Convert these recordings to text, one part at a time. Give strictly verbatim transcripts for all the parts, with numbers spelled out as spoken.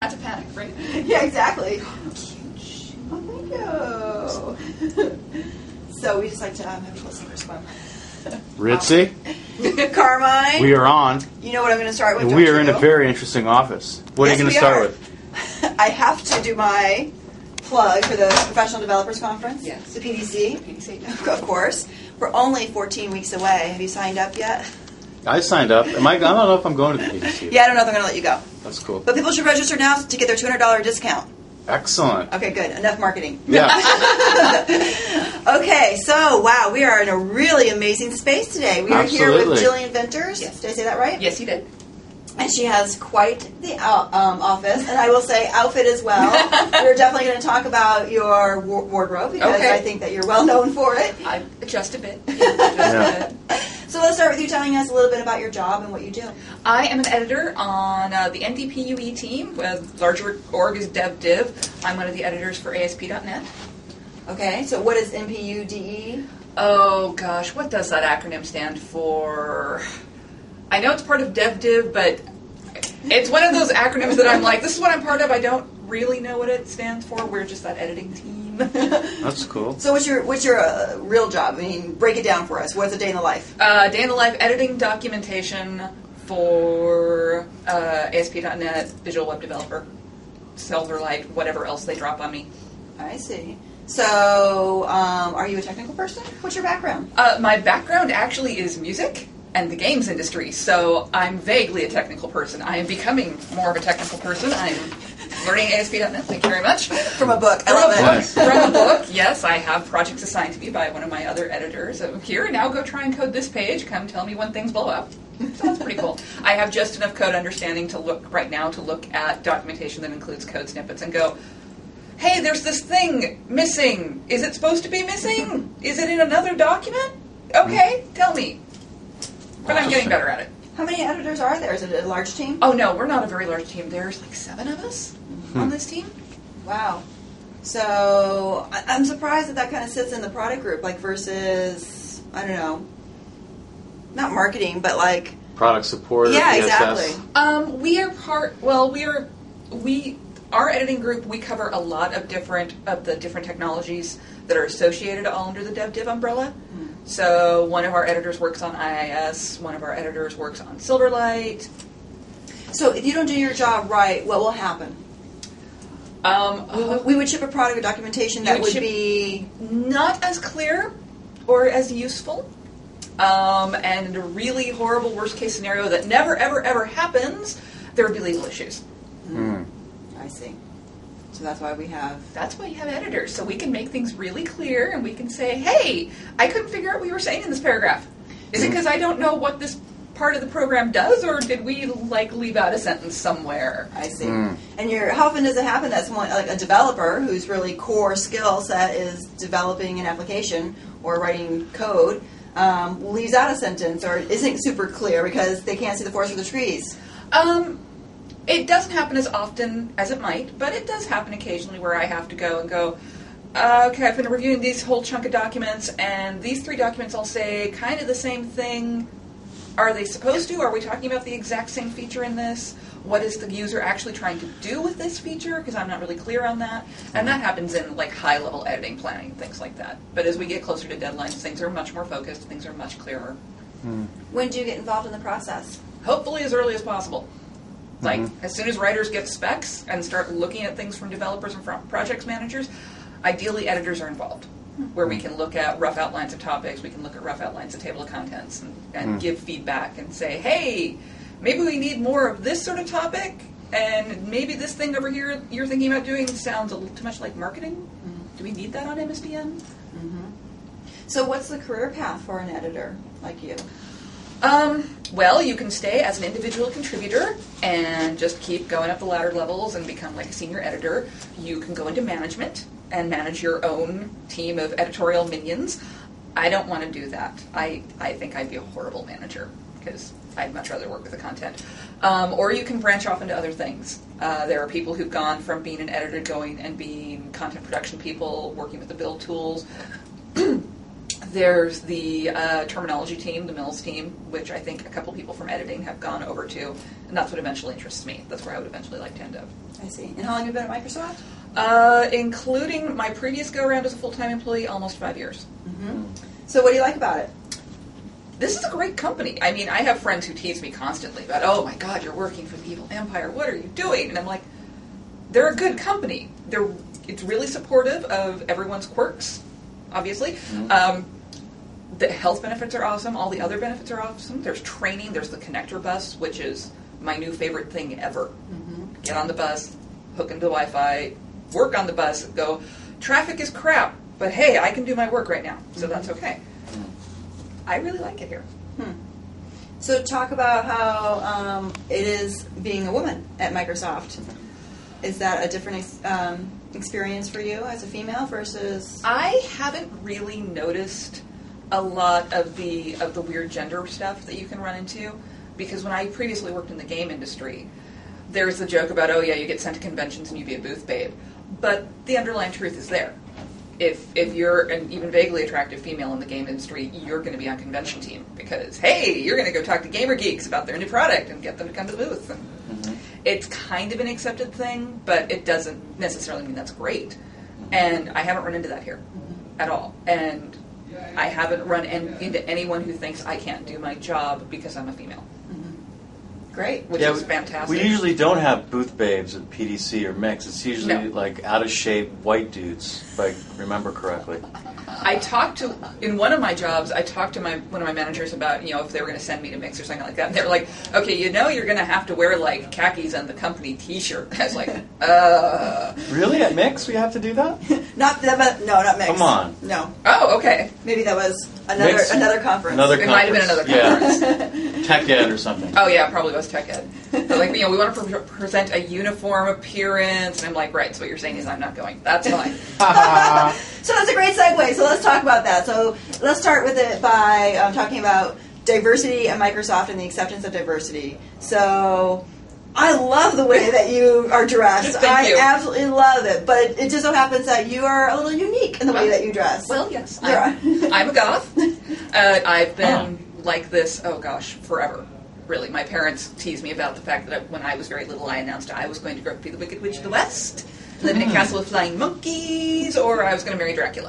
That's a panic, right? Yeah, exactly. Huge. Oh, thank you. So we just like to um, have people sink or swim. Ritzy, Carmine, we are on. you know what I'm going to start with, And don't we are you? in a very interesting office. What Yes, are you going we to start are. with? I have to do my plug for the Professional Developers Conference. Yes. The P D C. P D C. Of course. We're only fourteen weeks away. Have you signed up yet? I signed up. Am I? I don't know if I'm going to the P D C. Yeah, I don't know if they're going to let you go. That's cool. But people should register now to get their two hundred dollars discount. Excellent. Okay, good. Enough marketing. Yeah. Okay, so, wow, we are in a really amazing space today. We are here with Absolutely. Jillian Venters. Yes. Did I say that right? Yes, you did. And she has quite the out, um, office, and I will say outfit as well. We're definitely going to talk about your wa- wardrobe because Okay. I think that you're well known for it. I adjust a bit. Adjust Yeah. a bit. So let's start with you telling us a little bit about your job and what you do. I am an editor on uh, the N D P U E team. Uh, larger org is DevDiv. I'm one of the editors for A S P dot net. Okay, so what is N P U D E? Oh gosh, what does that acronym stand for? I know it's part of DevDiv, but it's one of those acronyms that I'm like, this is what I'm part of. I don't really know what it stands for. We're just that editing team. That's cool. So what's your what's your uh, real job? I mean, break it down for us. What's a day in the life? uh, day in the life editing documentation for uh, A S P dot net, visual web developer, Silverlight, whatever else they drop on me. I see. So, um, are you a technical person? What's your background? Uh, my background actually is music and the games industry, so I'm vaguely a technical person. I am becoming more of a technical person. I'm learning A S P dot net, thank you very much. From a book. I From love a it. book, Nice. from a book, yes, I have projects assigned to me by one of my other editors. So here, now go try and code this page. Come tell me when things blow up. So that's pretty cool. I have just enough code understanding to look right now to look at documentation that includes code snippets and go, hey, there's this thing missing. Is it supposed to be missing? Is it in another document? Okay, tell me. But I'm getting better at it. How many editors are there? Is it a large team? Oh no, we're not a very large team. There's like seven of us on this team. Wow. So I- I'm surprised that that kind of sits in the product group, like versus I don't know, not marketing, but like Product support. yeah, P S S. exactly. Um, we are part. Well, we are we our editing group. We cover a lot of different of the different technologies that are associated all under the DevDiv umbrella. So one of our editors works on I I S. One of our editors works on Silverlight. So if you don't do your job right, what will happen? Um, We would, we would ship a product or documentation You that would would ship- be not as clear or as useful. Um, and in a really horrible worst case scenario that never ever ever happens, there would be legal issues. Hmm. I see. So that's why we have That's why you have editors, so we can make things really clear and we can say, hey, I couldn't figure out what you were saying in this paragraph. Is it because I don't know what this part of the program does, or did we like leave out a sentence somewhere? I see. Mm. And you're, how often does it happen that someone, like a developer whose really core skill set is developing an application or writing code, um, leaves out a sentence or isn't super clear because they can't see the forest for the trees? Um, it doesn't happen as often as it might, but it does happen occasionally where I have to go and go, uh, okay, I've been reviewing these whole chunk of documents, and these three documents all say kind of the same thing. Are they supposed to? Are we talking about the exact same feature in this? What is the user actually trying to do with this feature? Because I'm not really clear on that. And that happens in like high-level editing, planning, things like that. But as we get closer to deadlines, things are much more focused. Things are much clearer. When do you get involved in the process? Hopefully as early as possible. Like, Mhm. as soon as writers get specs and start looking at things from developers and from projects managers, ideally editors are involved. Where we can look at rough outlines of topics, we can look at rough outlines of table of contents and, and Mm. give feedback and say, hey, maybe we need more of this sort of topic, and maybe this thing over here you're thinking about doing sounds a little too much like marketing. Do we need that on M S D N? So what's the career path for an editor like you? Um, well, you can stay as an individual contributor and just keep going up the ladder levels and become like a senior editor. You can go into management and manage your own team of editorial minions. I don't want to do that. I, I think I'd be a horrible manager because I'd much rather work with the content. Um, or you can branch off into other things. Uh, there are people who've gone from being an editor going and being content production people, working with the build tools. There's the uh, terminology team, the Mills team, which I think a couple people from editing have gone over to, and that's what eventually interests me. That's where I would eventually like to end up. I see. And how long have you been at Microsoft? Uh, including my previous go-around as a full-time employee, almost five years. Mm-hmm. So what do you like about it? This is a great company. I mean, I have friends who tease me constantly about, oh my God, you're working for the evil empire. What are you doing? And I'm like, they're a good company. They're it's really supportive of everyone's quirks, obviously. Mm-hmm. Um, the health benefits are awesome. All the other benefits are awesome. There's training. There's the connector bus, which is my new favorite thing ever. Mm-hmm. Get on the bus, hook into the Wi-Fi, work on the bus, go, traffic is crap, but hey, I can do my work right now, so mm-hmm. that's okay. I really like it here. Hmm. So talk about how um, it is being a woman at Microsoft. Is that a different ex- um, experience for you as a female versus? I haven't really noticed a lot of the of the weird gender stuff that you can run into, because when I previously worked in the game industry, there's the joke about, oh yeah, you get sent to conventions and you be a booth babe, but the underlying truth is there. If if you're an even vaguely attractive female in the game industry, you're going to be on convention team because, hey, you're going to go talk to gamer geeks about their new product and get them to come to the booth. And mm-hmm. It's kind of an accepted thing, but it doesn't necessarily mean that's great. And I haven't run into that here mm-hmm. at all. And I haven't run en- into anyone who thinks I can't do my job because I'm a female. Great. Which yeah, is fantastic. We usually don't have booth babes at P D C or Mix. It's usually No. like out of shape white dudes, if I remember correctly. I talked to, in one of my jobs, I talked to my one of my managers about, you know, if they were going to send me to Mix or something like that. And they were like, okay, you know you're going to have to wear, like, khakis and the company T-shirt. I was like, uh... Really? At Mix we have to do that? Not that, no, not Mix. Come on. No. Oh, okay. Maybe that was another Mix. another conference. Another It conference. might have been another conference. Yeah. Tech Ed or something. Oh, yeah, probably was Tech Ed. But, like, you know, we want to pre- present a uniform appearance. And I'm like, right, so what you're saying is I'm not going. That's fine. So that's a great segue. So let's talk about that. So let's start with it by um, talking about diversity at Microsoft and the acceptance of diversity. So I love the way that you are dressed. Thank I you. absolutely love it. But it just so happens that you are a little unique in the way that you dress. Well, yes. You're I'm, I'm a goth. Uh, I've been like this, oh gosh, forever. Really. My parents teased me about the fact that when I was very little, I announced I was going to grow up to be the Wicked Witch of the West, live in a castle with flying monkeys, or I was going to marry Dracula.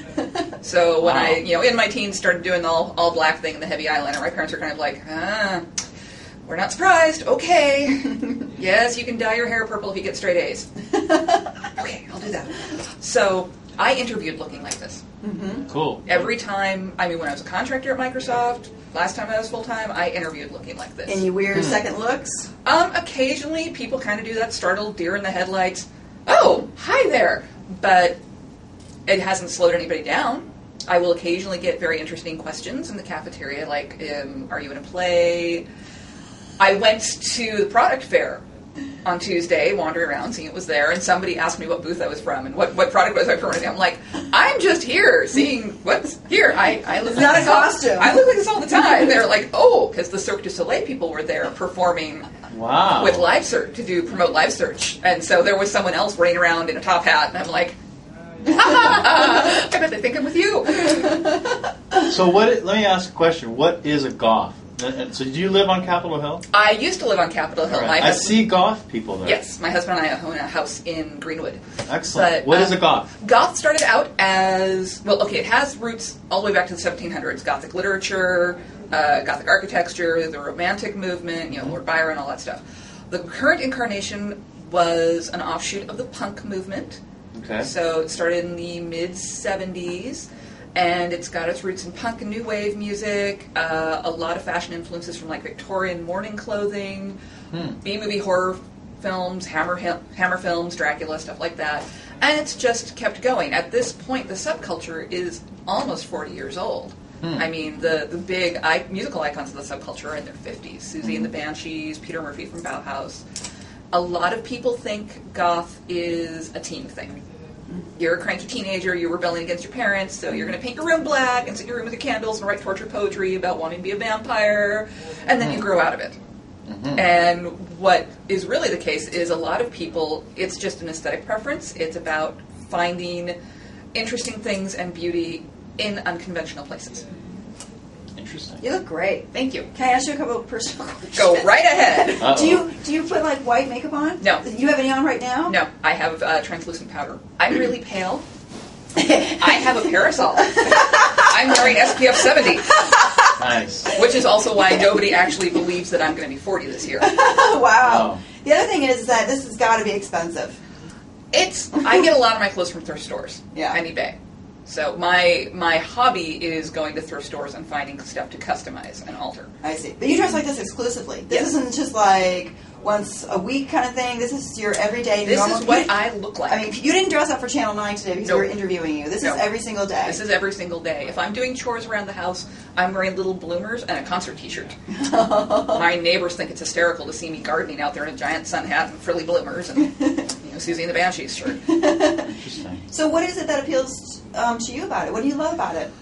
So when Wow. I, you know, in my teens started doing the all, all black thing and the heavy eyeliner, my parents were kind of like, ah, we're not surprised. Okay. Yes, you can dye your hair purple if you get straight A's. Okay, I'll do that. So I interviewed looking like this. Mm-hmm. Cool. Every time, I mean, when I was a contractor at Microsoft, last time I was full-time, I interviewed looking like this. And you wear Hmm. second looks? Um, occasionally, people kind of do that startled deer in the headlights. Oh, hi there. But it hasn't slowed anybody down. I will occasionally get very interesting questions in the cafeteria, like, um, are you in a play? I went to the product fair on Tuesday, wandering around, seeing it was there, and somebody asked me what booth I was from and what, what product was I from. And I'm like, I'm just here, seeing what's here. I, I look It's like not a this all- costume. I look like this all the time. They're like, oh, because the Cirque du Soleil people were there performing Wow. with Live Search to do promote Live Search, and so there was someone else running around in a top hat, and I'm like, I bet they think I'm with you. So what? Let me ask a question. What is a goth? And so do you live on Capitol Hill? I used to live on Capitol Hill. All My right. I husband, see goth people there. yes, my husband and I own a house in Greenwood. Excellent. But, What uh, is a goth? Goth started out as, well, okay, it has roots all the way back to the seventeen hundreds. Gothic literature, uh, Gothic architecture, the Romantic movement, you know, Lord Byron, all that stuff. The current incarnation was an offshoot of the punk movement. Okay. So it started in the mid seventies, and it's got its roots in punk and new wave music, uh, a lot of fashion influences from like Victorian mourning clothing, Hmm. B-movie horror films, Hammer, Hammer films, Dracula, stuff like that. And it's just kept going. At this point, the subculture is almost forty years old. Hmm. I mean, the, the big I- musical icons of the subculture are in their fifties. Susie and the Banshees, Peter Murphy from Bauhaus. A lot of people think goth is a teen thing. You're a cranky teenager, you're rebelling against your parents, so you're going to paint your room black and sit in your room with your candles and write torture poetry about wanting to be a vampire, and then you grow out of it. Mm-hmm. And what is really the case is a lot of people, it's just an aesthetic preference. It's about finding interesting things and beauty in unconventional places. Interesting. You look great. Thank you. Can I ask you a couple of personal questions? Go right ahead. Uh-oh. Do you do you put like white makeup on? No. Do you have any on right now? No, I have uh, translucent powder. I'm really pale. I have a parasol. I'm wearing S P F seventy, Nice. which is also why nobody actually believes that I'm going to be forty this year. Wow. Oh. The other thing is that this has got to be expensive. It's I get a lot of my clothes from thrift stores Yeah. and eBay. So my my hobby is going to thrift stores and finding stuff to customize and alter. I see. But you dress like this exclusively. This Yes. isn't just like once a week kind of thing. This is your everyday This normal. is what you- I look like. I mean, you didn't dress up for Channel nine today because Nope. we were interviewing you. This Nope. is every single day. This is every single day. If I'm doing chores around the house, I'm wearing little bloomers and a concert T-shirt. My neighbors think it's hysterical to see me gardening out there in a giant sun hat and frilly bloomers and you know Susie and the Banshees shirt. Interesting. So what is it that appeals um, to you about it? What do you love about it?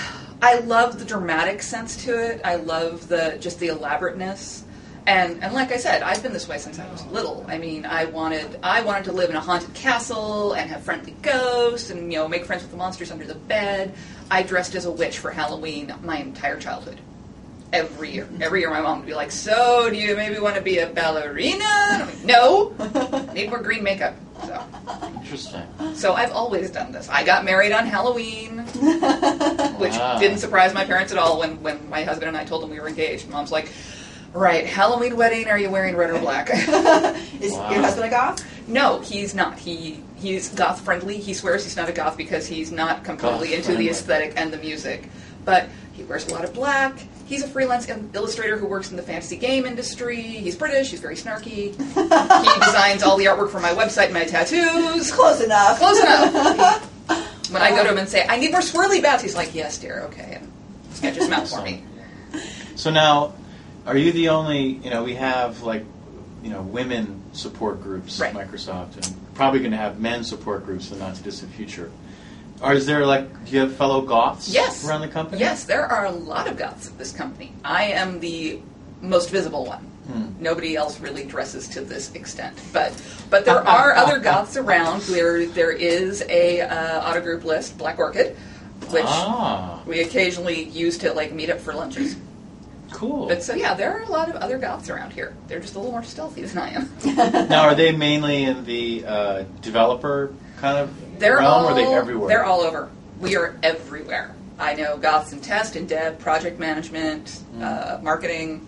I love the dramatic sense to it. I love the just the elaborateness. And and like I said, I've been this way since I was little. I mean, I wanted I wanted to live in a haunted castle and have friendly ghosts and you know make friends with the monsters under the bed. I dressed as a witch for Halloween my entire childhood. Every year. Every year my mom would be like, "So, do you maybe want to be a ballerina?" And I'm like, "No. Need more green makeup." So, Interesting. so I've always done this. I got married on Halloween, which Wow. didn't surprise my parents at all when, when my husband and I told them we were engaged. Mom's like, right, Halloween wedding, are you wearing red or black? Is Wow. your husband a goth? No, he's not. He He's goth friendly. He swears he's not a goth because he's not completely into Goth-friendly. the aesthetic and the music. But he wears a lot of black. He's a freelance il- illustrator who works in the fantasy game industry. He's British. He's very snarky. He designs all the artwork for my website and my tattoos. Close enough. Close enough. When I go to him and say, I need more swirly bats, he's like, yes, dear, okay. And sketches him out for me. So now, are you the only? You know, we have like, you know, women support groups Right. at Microsoft, and probably going to have men support groups in the not too distant future. Or is there like, do you have fellow goths Yes. around the company? Yes, there are a lot of goths at this company. I am the most visible one. Hmm. Nobody else really dresses to this extent. But but there are other goths around. There, there is a uh, auto group list, Black Orchid, which Ah, we occasionally use to like meet up for lunches. cool. But so yeah, there are a lot of other goths around here. They're just a little more stealthy than I am. Now, are they mainly in the uh, developer kind of They're realm, all, or are they everywhere? They're all over. We are everywhere. I know goths in test, in dev, project management, Mm. uh, marketing,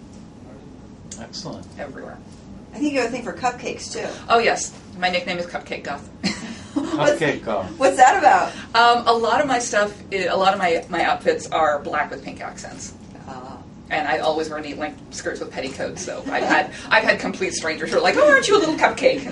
Excellent. everywhere. I think you have a thing for cupcakes too. Oh yes, my nickname is Cupcake Goth. Cupcake goth. What's that about? um, a lot of my stuff, i- a lot of my, my outfits are black with pink accents. Uh, And I always wear neat length skirts with petticoats, so I've had I've had complete strangers who are like, "Oh, aren't you a little cupcake?"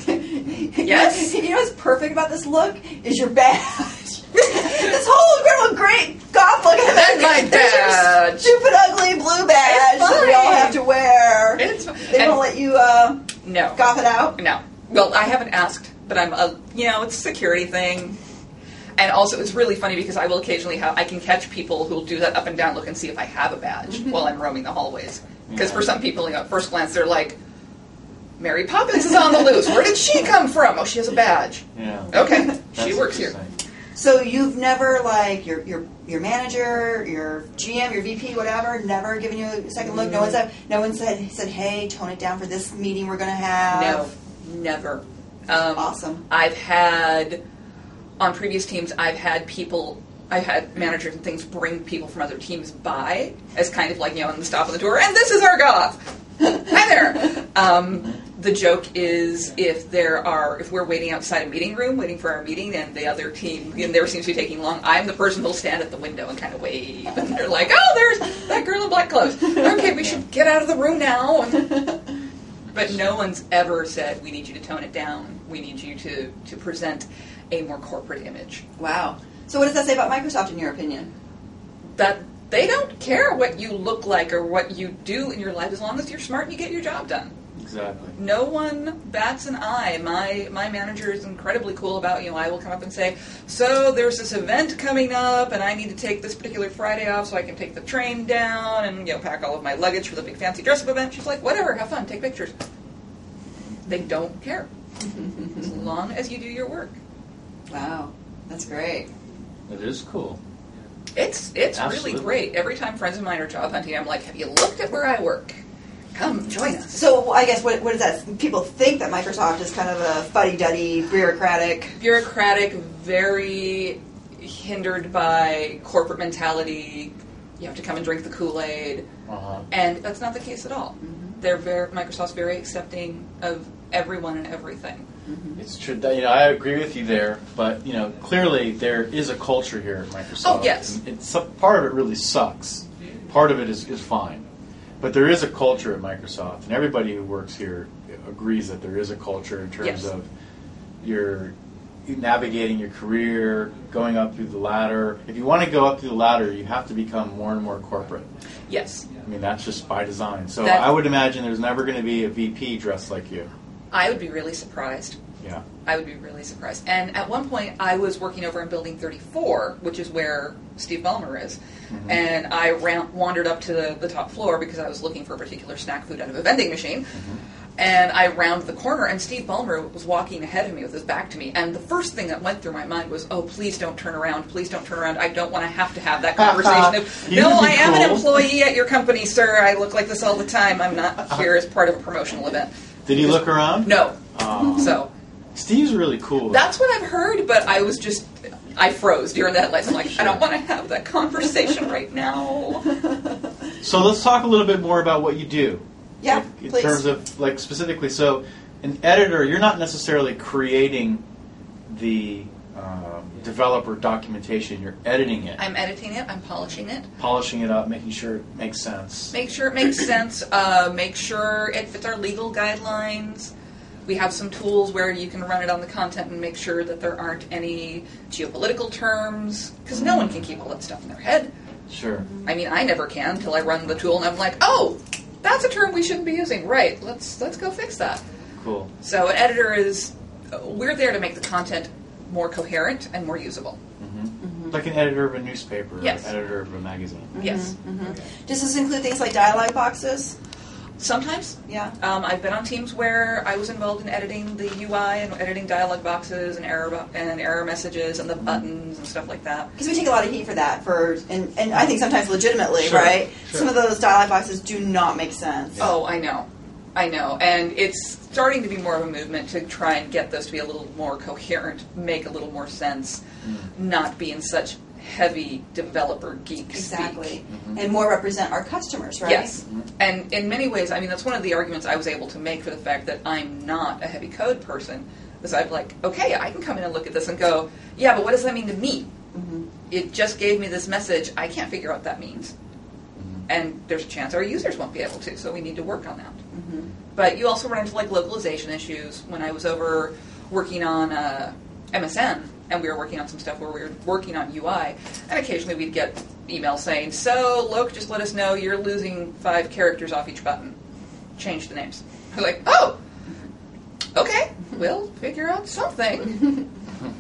Yes. You know what's perfect about this look is your badge. This whole incredible great goth look. That's my There's your badge. stupid ugly blue badge It's that we all fine. have to wear. It's They and- won't let you uh, no, goth it out. no. Well, I haven't asked, but I'm a you know it's a security thing. And also, it's really funny because I will occasionally have, I can catch people who will do that up and down look and see if I have a badge while I'm roaming the hallways. Because Yeah. for some people, you know, at first glance, they're like, Mary Poppins is on the loose. Where did she come from? Oh, she has a badge. Yeah. Okay, That's she works here. interesting. So you've never like your your your manager, your G M, your V P, whatever, never given you a second look. No one said no one said said, hey, tone it down for this meeting we're gonna have. No, never. Um, Awesome. I've had, on previous teams, I've had people, I've had managers and things bring people from other teams by as kind of like, you know, on the stop on the tour, and this is our goth. Hi there. Um, the joke is if there are, if we're waiting outside a meeting room, waiting for our meeting, and the other team, and there seems to be taking long, I'm the person who'll stand at the window and kind of wave, and they're like, oh, there's that girl in black clothes. Okay, we should get out of the room now. But no one's ever said, we need you to tone it down. We need you to, to present a more corporate image. Wow. So what does that say about Microsoft in your opinion? That they don't care what you look like or what you do in your life as long as you're smart and you get your job done. Exactly. No one bats an eye. My my manager is incredibly cool about, you know, I will come up and say, so there's this event coming up and I need to take this particular Friday off so I can take the train down and, you know, pack all of my luggage for the big fancy dress-up event. She's like, whatever, have fun, take pictures. They don't care. As long as you do your work. Wow. That's great. It is cool. It's it's Absolutely. really great. Every time friends of mine are job hunting, I'm like, have you looked at where I work? Come join us. So I guess what what is that? People think that Microsoft is kind of a fuddy-duddy, bureaucratic. Bureaucratic, very hindered by corporate mentality. You have to come and drink the Kool-Aid, Uh-huh. and that's not the case at all. Mm-hmm. They're very Microsoft's very accepting of everyone and everything. It's true. that, You know, I agree with you there, but you know, clearly there is a culture here at Microsoft. Oh, yes. And It's part of it really sucks. Part of it is, is fine, but there is a culture at Microsoft, and everybody who works here agrees that there is a culture in terms Yes. of your navigating your career, going up through the ladder. If you want to go up through the ladder, you have to become more and more corporate. Yes, I mean, that's just by design. So That- I would imagine there's never going to be a V P dressed like you. I would be really surprised. Yeah. I would be really surprised. And at one point, I was working over in Building thirty-four, which is where Steve Ballmer is. Mm-hmm. And I ran- wandered up to the, the top floor because I was looking for a particular snack food out of a vending machine. Mm-hmm. And I round the corner, and Steve Ballmer was walking ahead of me with his back to me. And the first thing that went through my mind was, oh, please don't turn around. Please don't turn around. I don't want to have to have that conversation of, You no, would be I am an cool." employee at your company, sir. I look like this all the time. I'm not here as part of a promotional event. Did he look around? No. Oh. So... Steve's really cool. That's what I've heard, but I was just, I froze during the headlights. I'm like, I don't want to have that conversation right now. So let's talk a little bit more about what you do. Yeah, Like, in please. terms of, like, specifically, so an editor, you're not necessarily creating the uh, developer documentation, you're editing it, I'm editing it, I'm polishing it, polishing it up, making sure it makes sense. make sure it makes sense, uh, make sure it fits our legal guidelines. We have some tools where you can run it on the content and make sure that there aren't any geopolitical terms, because no one can keep all that stuff in their head. Sure. I mean, I never can until I run the tool and I'm like, oh, that's a term we shouldn't be using. Right, let's let's go fix that. Cool. So an editor is, we're there to make the content more coherent and more usable. hmm Like an editor of a newspaper, Yes. or editor of a magazine. Yes. Does this include things like dialogue boxes? Sometimes. Yeah. Um, I've been on teams where I was involved in editing the U I and editing dialog boxes and error bo- and error messages and the buttons and stuff like that. Because we take a lot of heat for that, for and, and I think sometimes legitimately, Sure, right? sure. Some of those dialogue boxes do not make sense. Oh, I know. I know. And it's starting to be more of a movement to try and get those to be a little more coherent, make a little more sense, not be in such heavy developer geek Exactly. speak. And more represent our customers, right? Yes. And in many ways, I mean, that's one of the arguments I was able to make for the fact that I'm not a heavy code person. Is I'm like, okay, I can come in and look at this and go, yeah, but what does that mean to me? Mm-hmm. It just gave me this message. I can't figure out what that means. And there's a chance our users won't be able to, so we need to work on that. Mm-hmm. But you also run into like localization issues. When I was over working on uh, M S N, and we were working on some stuff where we were working on U I, and occasionally we'd get emails saying, so, Loc, just let us know you're losing five characters off each button. Change the names. We're like, oh, okay, we'll figure out something.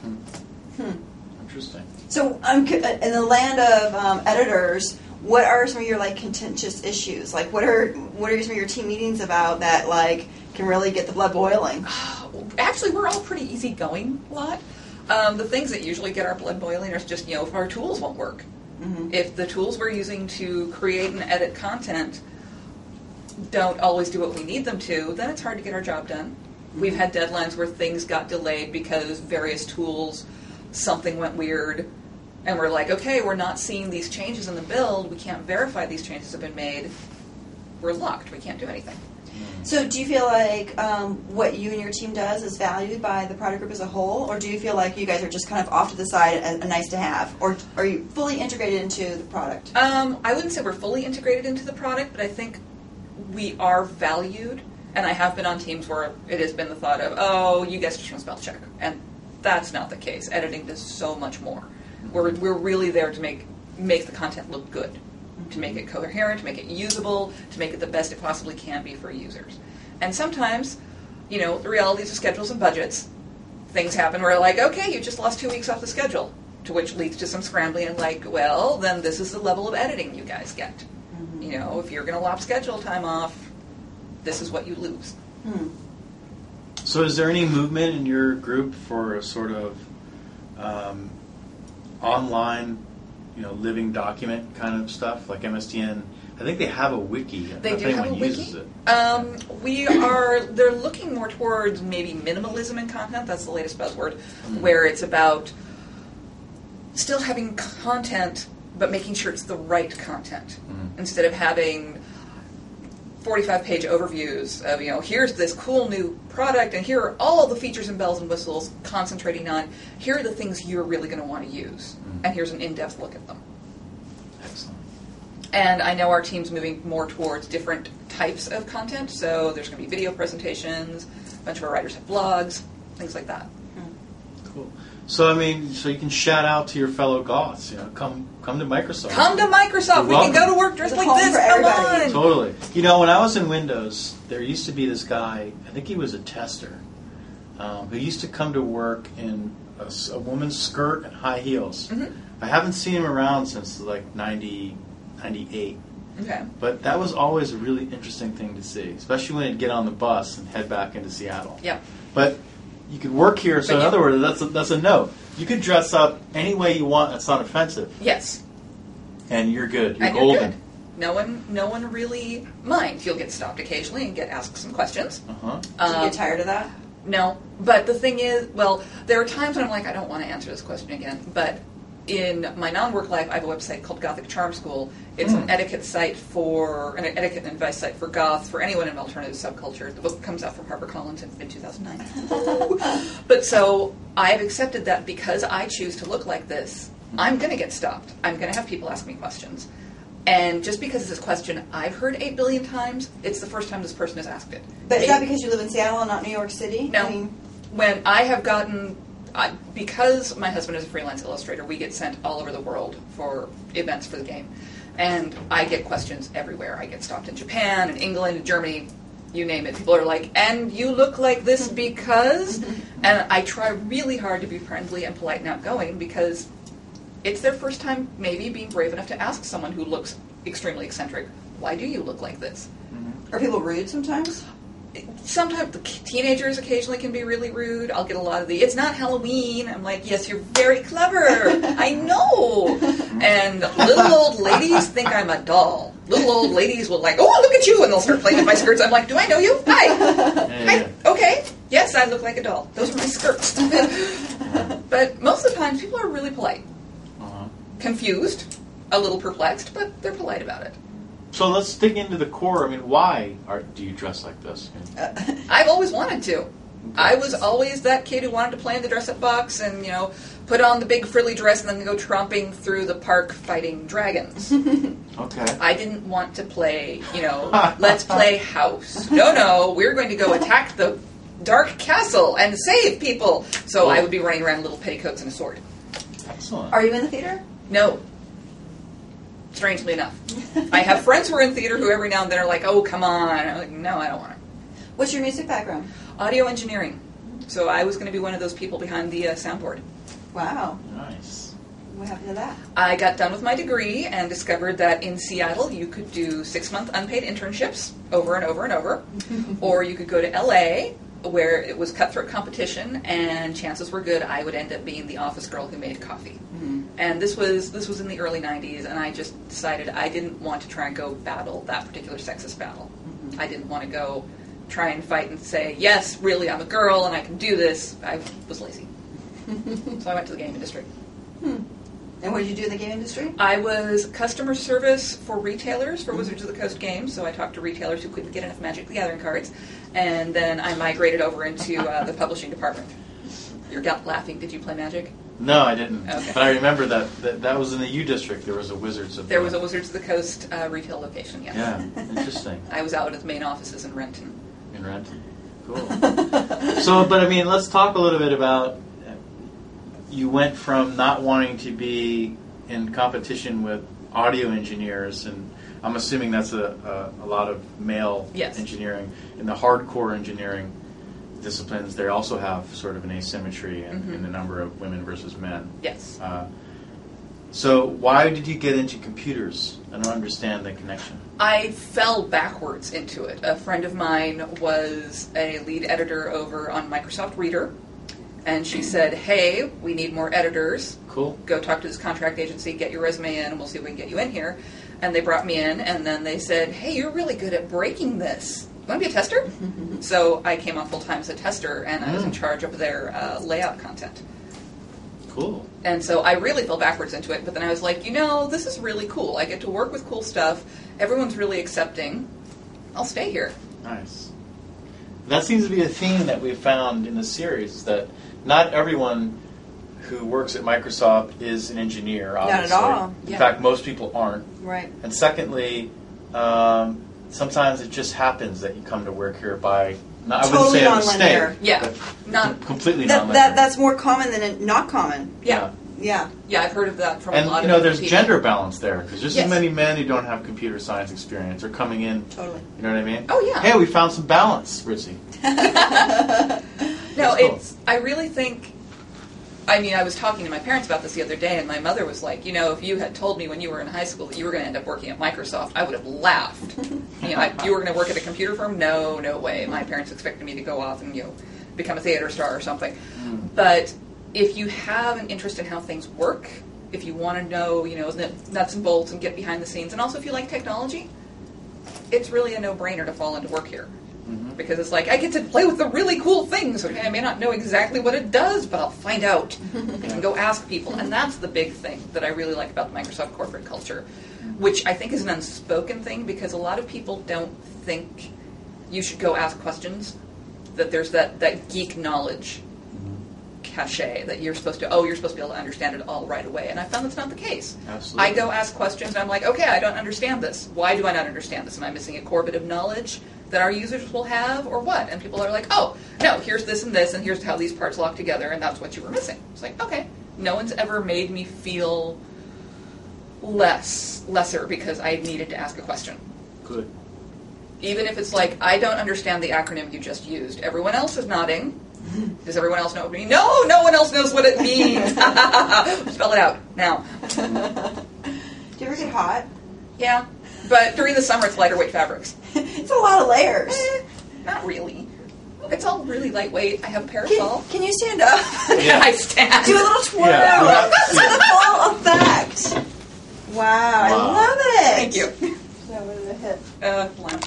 Interesting. So, um, c- uh, in the land of um, editors, what are some of your like contentious issues? Like, what are what are some of your team meetings about that like can really get the blood boiling? Actually, we're all pretty easygoing a lot. Um, the things that usually get our blood boiling are just, you know, if our tools won't work. Mm-hmm. If the tools we're using to create and edit content don't always do what we need them to, then it's hard to get our job done. Mm-hmm. We've had deadlines where things got delayed because various tools, something went weird, and we're like, okay, we're not seeing these changes in the build, we can't verify these changes have been made, we're locked, we can't do anything. So, do you feel like um, what you and your team does is valued by the product group as a whole, or do you feel like you guys are just kind of off to the side, a, a nice to have, or are you fully integrated into the product? Um, I wouldn't say we're fully integrated into the product, but I think we are valued, and I have been on teams where it has been the thought of, oh, you guys just run spell check, and that's not the case. Editing does so much more. We're we're really there to make make the content look good, to make it coherent, to make it usable, to make it the best it possibly can be for users. And sometimes, you know, the realities of schedules and budgets, things happen where like, okay, you just lost two weeks off the schedule, to which leads to some scrambling and like, well, then this is the level of editing you guys get. Mm-hmm. You know, if you're going to lop schedule time off, this is what you lose. Hmm. So is there any movement in your group for a sort of um, online you know, living document kind of stuff, like M S D N. I think they have a wiki. They if do have a anyone uses wiki. it. Um, we are. They're looking more towards maybe minimalism in content. That's the latest buzzword, Mm-hmm. where it's about still having content, but making sure it's the right content Mhm. instead of having forty-five page overviews of, you know, here's this cool new product and here are all the features and bells and whistles, concentrating on here are the things you're really going to want to use, Mhm. and here's an in-depth look at them. Excellent. And I know our team's moving more towards different types of content, so there's going to be video presentations, a bunch of our writers have blogs, things like that. Cool. So I mean, so you can shout out to your fellow Goths. You know, come come to Microsoft. Come to Microsoft. You're We can welcome. go to work dressed It's a like home this. for Come everybody. on. Totally. You know, when I was in Windows, there used to be this guy. I think he was a tester, um, who used to come to work in a, s- a woman's skirt and high heels. Mhm. I haven't seen him around since like ninety, ninety-eight. Okay. But that was always a really interesting thing to see, especially when he'd get on the bus and head back into Seattle. Yeah. But you could work here, so But in you- other words, that's a, that's a no. You could dress up any way you want that's not offensive, Yes. and you're good. You're And you're golden. good. No one, no one really minds. You'll get stopped occasionally and get asked some questions. Uh-huh. Do you Um, get tired of that? No, but the thing is, well, there are times when I'm like, I don't want to answer this question again. But in my non-work life, I have a website called Gothic Charm School. It's Hmm. an etiquette site for, an etiquette and advice site for goths, for anyone in alternative subculture. The book comes out from HarperCollins in mid two thousand nine. But so I've accepted that because I choose to look like this, I'm going to get stopped. I'm going to have people ask me questions. And just because it's this question I've heard eight billion times, it's the first time this person has asked it. But is Eight- that because you live in Seattle and not New York City? No. I mean, When I have gotten, I, because my husband is a freelance illustrator, we get sent all over the world for events for the game. And I get questions everywhere. I get stopped in Japan, in England, in Germany, you name it. People are like, and you look like this because? And I try really hard to be friendly and polite and outgoing because it's their first time maybe being brave enough to ask someone who looks extremely eccentric, why do you look like this? are people rude sometimes? Sometimes the teenagers occasionally can be really rude. I'll get a lot of the, it's not Halloween. I'm like, yes, you're very clever. I know. And little old ladies think I'm a doll. Little old ladies will like, oh, look at you. And they'll start playing with my skirts. I'm like, do I know you? Hi. Yeah, Hi. yeah. Okay. Yes, I look like a doll. Those are my skirts. But most of the time, people are really polite. Uh-huh. Confused, a little perplexed, but they're polite about it. So let's dig into the core. I mean, why are, do you dress like this? I've always wanted to. I was always that kid who wanted to play in the dress-up box and, you know, put on the big frilly dress and then go tromping through the park fighting dragons. Okay. I didn't want to play, you know, let's play house. No, no, we're going to go attack the dark castle and save people. So I would be running around in little petticoats and a sword. Excellent. Are you in the theater? No. Strangely enough. I have friends who are in theater who every now and then are like, oh, come on. I'm like, no, I don't want to. What's your music background? Audio engineering. So I was going to be one of those people behind the uh, soundboard. Wow. Nice. What happened to that? I got done with my degree and discovered that in Seattle you could do six-month unpaid internships over and over and over, or you could go to L A where it was cutthroat competition and chances were good I would end up being the office girl who made coffee. Mm-hmm. And this was this was in the early nineties, and I just decided I didn't want to try and go battle that particular sexist battle. Mm-hmm. I didn't want to go try and fight and say, yes, really, I'm a girl and I can do this. I was lazy. So I went to the game industry. Hmm. And what did you do in the game industry? I was customer service for retailers for Wizards of the Coast games, so I talked to retailers who couldn't get enough Magic the Gathering cards, and then I migrated over into uh, the publishing department. You're ga- laughing. Did you play Magic? No, I didn't. Okay. But I remember that, that that was in the U district. There was a Wizards of. There the- was a Wizards of the Coast uh, retail location, yes. Yeah, interesting. I was out at the main offices in Renton. In Renton. Cool. So, but I mean, let's talk a little bit about. You went from not wanting to be in competition with audio engineers, and I'm assuming that's a, a, a lot of male Yes. engineering. In the hardcore engineering disciplines, they also have sort of an asymmetry in, Mhm. in the number of women versus men. Yes. Uh, so why did you get into computers? I don't understand the connection. I fell backwards into it. A friend of mine was a lead editor over on Microsoft Reader, And she said, hey, we need more editors. Cool. Go talk to this contract agency, get your resume in, and we'll see if we can get you in here. And they brought me in, and then they said, hey, you're really good at breaking this. Want to be a tester? So I came on full-time as a tester, and I was in Mm. charge of their uh, layout content. Cool. And so I really fell backwards into it, but then I was like, you know, this is really cool. I get to work with cool stuff. Everyone's really accepting. I'll stay here. Nice. That seems to be a theme that we've found in the series, is that not everyone who works at Microsoft is an engineer, Not at obviously. all. In Yeah. fact, most people aren't. Right. And secondly, um, sometimes it just happens that you come to work here by, not, I wouldn't Totally say a non-linear. mistake. Yeah. but Not, completely That, non-linear. that that's more common than it, not common. yeah. Yeah. Yeah, I've heard of that from a And, lot you of know, there's people. gender balance there, because just Yes. as many men who don't have computer science experience are coming in, Totally. you know what I mean? Oh, yeah. Hey, we found some balance, Ritzy. No, That's cool. it's, I really think, I mean, I was talking to my parents about this the other day, and my mother was like, you know, if you had told me when you were in high school that you were going to end up working at Microsoft, I would have laughed. You know, I, you were going to work at a computer firm? No, no way. My parents expected me to go off and, you know, become a theater star or something. But if you have an interest in how things work, if you want to know, you know, the nuts and bolts and get behind the scenes, and also if you like technology, it's really a no-brainer to fall into work here. Because it's like, I get to play with the really cool things. Okay, I may not know exactly what it does, but I'll find out. I can go ask people. And that's the big thing that I really like about the Microsoft corporate culture, which I think is an unspoken thing, because a lot of people don't think you should go ask questions, that there's that, that geek knowledge cachet that you're supposed to, oh, you're supposed to be able to understand it all right away. And I found that's not the case. Absolutely. I go ask questions, and I'm like, okay, I don't understand this. Why do I not understand this? Am I missing a core bit of knowledge that our users will have, or what? And people are like, oh, no, here's this and this, and here's how these parts lock together, and that's what you were missing. It's like, okay, no one's ever made me feel less, lesser because I needed to ask a question. Good. Even if it's like, I don't understand the acronym you just used. Everyone else is nodding. Does everyone else know what it means? No, no one else knows what it means. Spell it out now. Do you ever get hot? Yeah, but during the summer it's lighter weight fabrics. It's a lot of layers. Eh, not really. It's all really lightweight. I have a Can, parasol. can you stand up? Yeah. I stand. Do a little twirl. Yeah, we have to see to it. the full effect. Wow, I Wow. love it. Thank you. So what did I hit? Uh, lamp.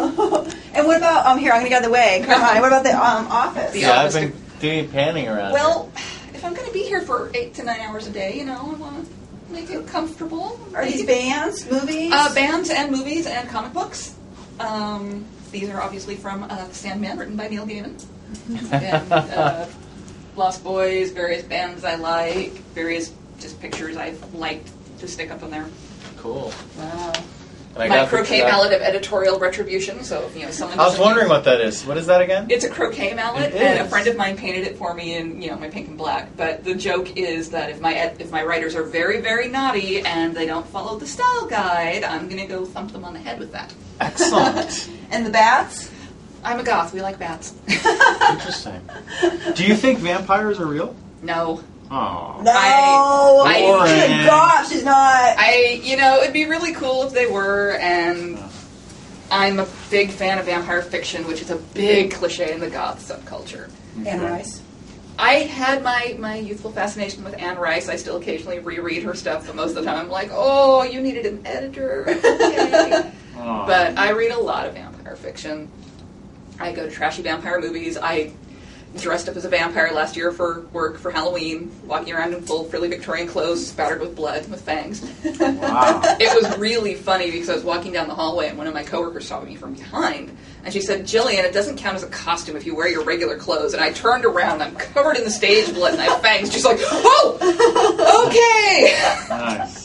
And what about um? Here, I'm gonna get out of the way. Come on. What about the um office? The Yeah, I've office been doing panning around. Well, if I'm going to be here for eight to nine hours a day, you know, I want to make it comfortable. Are Make these it- bands, movies? Uh, bands and movies and comic books. Um, these are obviously from uh, Sandman, written by Neil Gaiman. and uh, Lost Boys, various bands I like, various just pictures I've liked to stick up on there. Cool. Wow. And I My got the- croquet mallet of editorial retribution. So if you know someone. I was doesn't wondering use- what that is. What is that again? It's a croquet mallet, It and a is. friend of mine painted it for me in, you know, my pink and black. But the joke is that if my ed- if my writers are very, very naughty and they don't follow the style guide, I'm going to go thump them on the head with that. Excellent. And the bats? I'm a goth. We like bats. Interesting. Do you think vampires are real? No. Oh. No. I- Boring. Good gosh, it's not. I, you know, it'd be really cool if they were, and I'm a big fan of vampire fiction, which is a big cliche in the goth subculture. Anne Rice. I had my, my youthful fascination with Anne Rice. I still occasionally reread her stuff, but most of the time I'm like, oh, you needed an editor. Okay. Oh. But I read a lot of vampire fiction. I go to trashy vampire movies. I dressed up as a vampire last year for work for Halloween, walking around in full frilly Victorian clothes, spattered with blood, with fangs. Wow. It was really funny because I was walking down the hallway and one of my coworkers saw me from behind. And she said, Jillian, it doesn't count as a costume if you wear your regular clothes. And I turned around, I'm covered in the stage blood and I have fangs. She's like, oh, okay. Nice.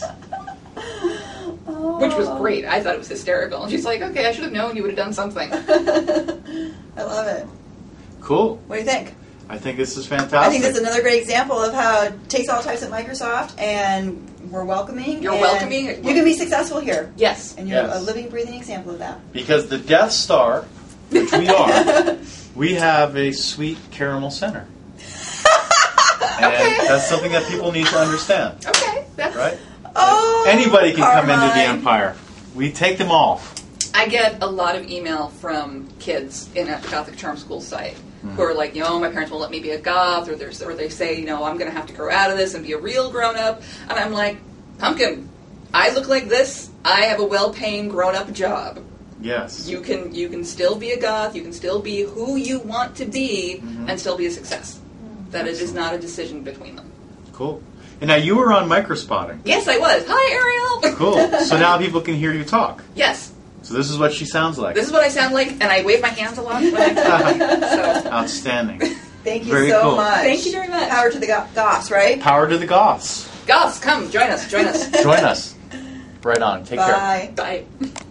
Which was great. I thought it was hysterical. And she's like, okay, I should have known you would have done something. I love it. Cool. What do you think? I think this is fantastic. I think that's another great example of how it takes all types at Microsoft, and we're welcoming. You're and welcoming. You can be successful here, Yes. and you're Yes. a living, breathing example of that. Because the Death Star, which we are, we have a sweet caramel center. And Okay. that's something that people need to understand, Okay. That's, right? Oh, Anybody can come into the Carmine. Empire. We take them all. I get a lot of email from kids in at the Gothic Charm School site who are like, you know, my parents won't let me be a goth, or, there's, or they say, you know, I'm going to have to grow out of this and be a real grown-up. And I'm like, pumpkin, I look like this. I have a well-paying grown-up job. Yes. You can you can still be a goth. You can still be who you want to be, Mhm. and still be a success. That it is not a decision between them. Cool. And now you were on Microspotting. Yes, I was. Hi, Ariel. Cool. So now people can hear you talk. Yes, So this is what she sounds like. this is what I sound like, and I wave my hands a lot when I talk. So, Outstanding. Thank you Very so cool. much. Thank you very much. Power to the go- goths, right? Power to the goths. goths, come join us. Join us. Join us. Right on. Take care. Bye. Bye.